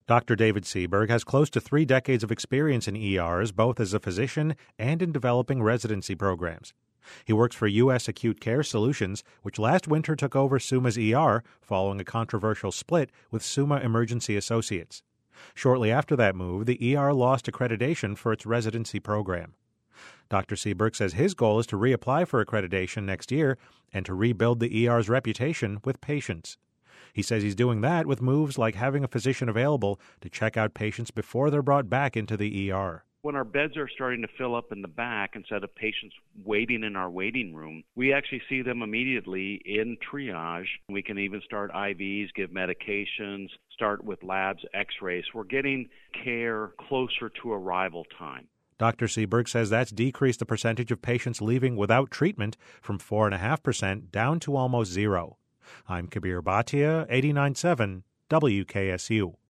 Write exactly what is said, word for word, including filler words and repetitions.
Doctor David Seberg has close to three decades of experience in E Rs, both as a physician and in developing residency programs. He works for U S Acute Care Solutions, which last winter took over Suma's E R following a controversial split with Suma Emergency Associates. Shortly after that move, the E R lost accreditation for its residency program. Doctor Seberg says his goal is to reapply for accreditation next year and to rebuild the E R's reputation with patients. He says he's doing that with moves like having a physician available to check out patients before they're brought back into the E R. When our beds are starting to fill up in the back, instead of patients waiting in our waiting room, we actually see them immediately in triage. We can even start I Vs, give medications, start with labs, x-rays. We're getting care closer to arrival time. Doctor Seberg says that's decreased the percentage of patients leaving without treatment from four point five percent down to almost zero. I'm Kabir Bhatia, eighty-nine point seven W K S U.